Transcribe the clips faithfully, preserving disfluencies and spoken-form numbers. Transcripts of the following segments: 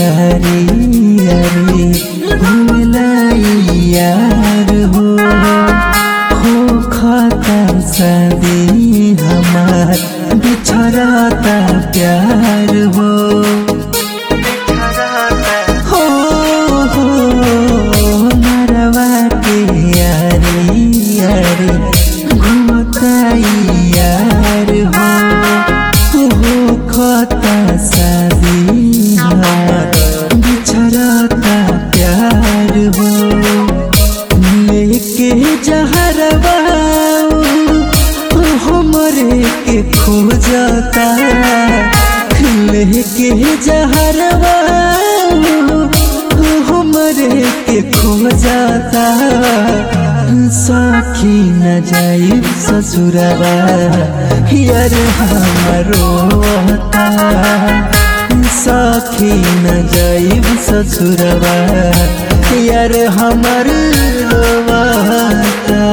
यारे यारे घुमलाई यार हो हो खाता शादी हमार बिछड़ता प्यार हो हो हो मरवा के यारे यारे घुमताई यार हो हो खाता शादी हमार बिछड़ता प्यार हो लेके जहरवा हमरे के खोजता लेके जहरवा हमरे के खोजता सखी न जाई ससुरवा यार हमरो सखी न जाई ससुरवा यार हमर रोवाता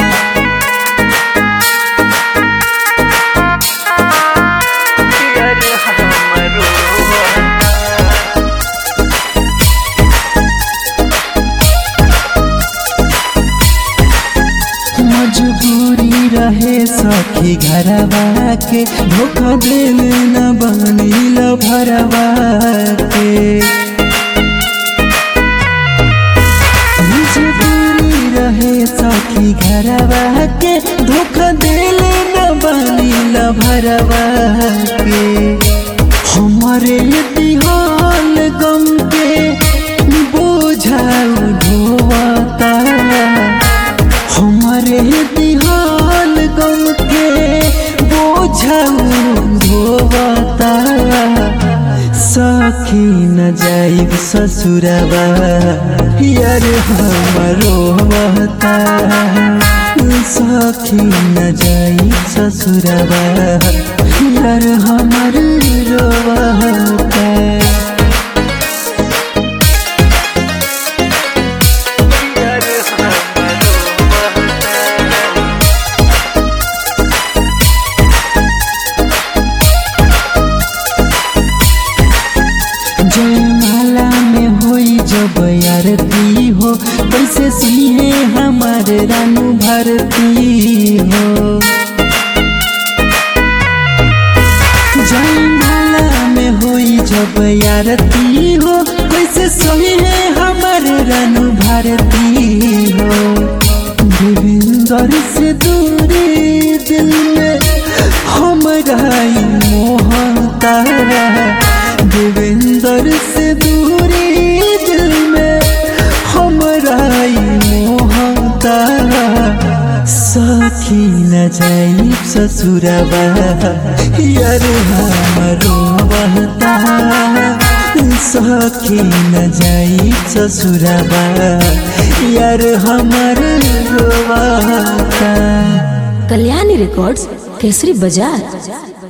मजबूरी रहे सखी घरवा के धोखा दिल न बनिल भरवा के मजबूरी रहे सखी घरवा के धोखा दिल न बनिल भरवा के हमारे दिहाल गम के बोझाऊ ढोवता हमारे दिहाल गम के बोझाऊ ढोवता सखी न जाई ससुरवा यार हमरो बता सखी न जाई ससुरवा यार हमर रोवता जयमाला में होई जब आरती हो कैसे सुनिए हमारे रानू भारती हो जयमाला में होई जब आरती हो कैसे सुनिए हमारे रानू भारती हो देवेंद्र से दूरी दिल में हमारा मोहता देवेंद्र से दूरी दिल में हमारा मोहता सखी न जाई ससुरवा यार हमरो बहता सखी न जाई ससुरवा यार हमर रोवाता। कल्याणी रिकॉर्ड्स केसरी बाजार।